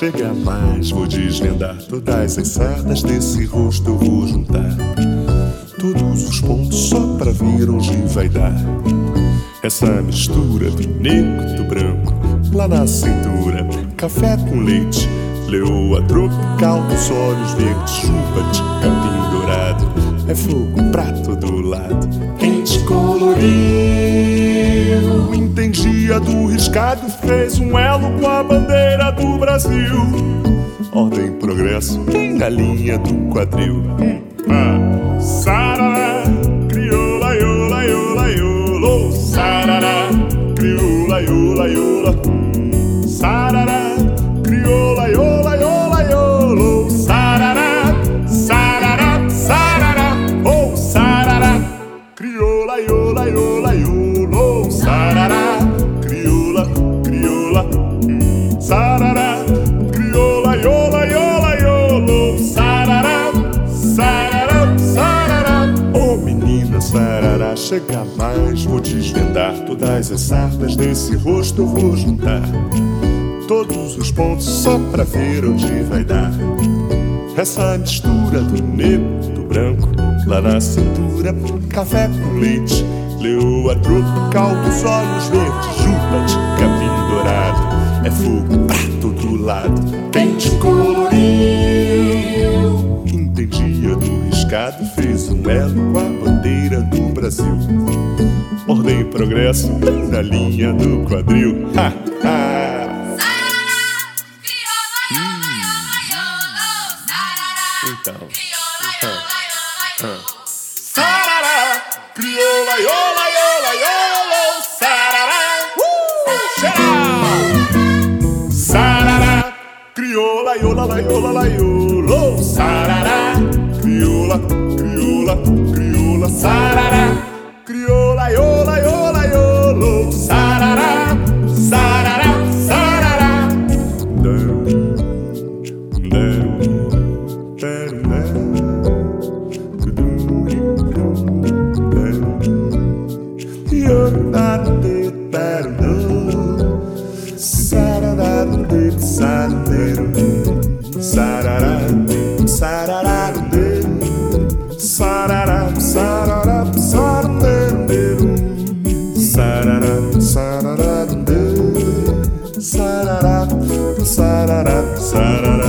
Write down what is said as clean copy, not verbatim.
chega mais. Vou desvendar todas as sardas desse rosto, eu vou juntar todos os pontos só pra ver onde vai dar. Essa mistura do negro, do branco, lá na cintura, café com leite, leoa tropical dos olhos verdes, chuva de capim dourado, é fogo pra todo lado, quente colorido. Entendia do riscado, fez um elo com a bandeira do Brasil. Ordem, progresso, na linha do quadril. Sarará, crioula, iola, iola, iolo. Sarará, crioula, iola, iola. Sarará, crioula, iola, iola, iolo. Sarará, sarará, sarará. Oh, sarará, crioula, iola, iola, iolo. Sarará, crioula, crioula. Sarará, crioula, iola, iola, iolo. Sarará, sarará, sarará. Oh, menina, sarará, chega mais. Vou desvendar todas as sardas desse rosto, eu vou juntar todos os pontos só pra ver onde vai dar. Essa mistura do negro, do branco, lá na cintura, café com leite, leoa tropical dos olhos verdes, juba de capim dourado, é fogo pra todo lado, quente colorido. Entendia do riscado, fez um elo com a bandeira do Brasil. Ordem e progresso, na linha do quadril. Ha, ha. Então, sarará, crioula, iola, iola, iolo. Sarará, sarará, crioula, iola, iola, iolo. Sarará, crioula, crioula, crioula. Sarará, crioula, iola, iola, iolo. Sarará, sarará, sarará. Sarará, sarará, sarará.